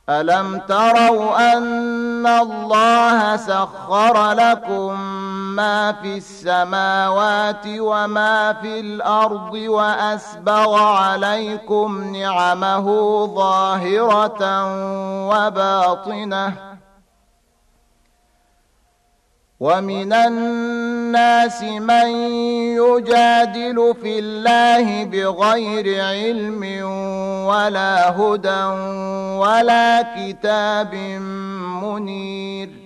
ألم تروا أن الله سخر لكم ما في السماوات وما في الأرض وأسبغ عليكم نعمه ظاهرة وباطنة ومن الناس من يجادل في الله بغير علم ولا هدى ولا كتاب منير